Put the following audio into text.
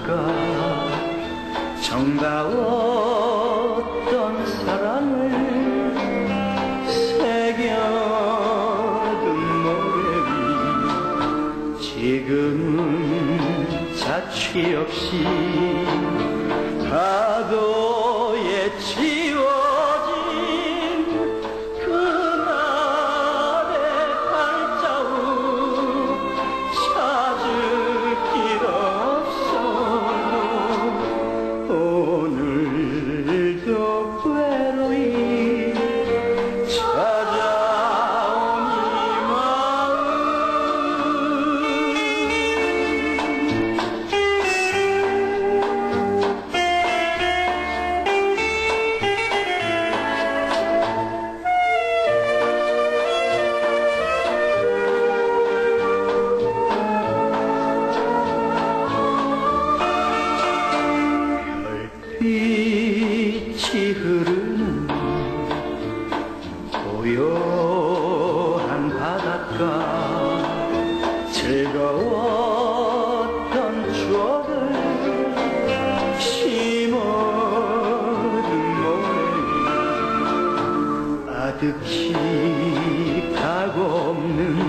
바닷가 정다웠던 사랑을 새겨둔 노래비 지금은 자취 없이 파도에 지워진 그날의 발자국 찾을 길 없어도 오늘도 외로이 찾아온 이 마음 별빛이 흐르는 고요한 바닷가 즐거웠던 추억을 심어둔 모래 아득히 가고 없는